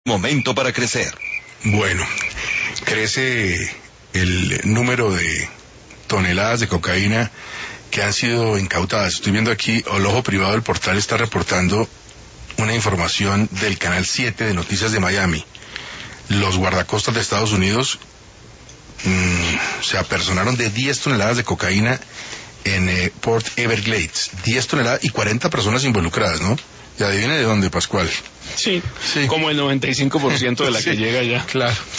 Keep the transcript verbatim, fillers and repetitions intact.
Momento para crecer. Bueno, crece el número de toneladas de cocaína que han sido incautadas. Estoy viendo aquí, el ojo privado del portal está reportando una información del canal siete de Noticias de Miami. Los guardacostas de Estados Unidos mmm, se apersonaron de diez toneladas de cocaína en eh, Port Everglades. diez toneladas y cuarenta personas involucradas, ¿no? Y adivine de dónde, Pascual. Sí, sí, como el noventa y cinco por ciento de la sí, que llega ya. Claro.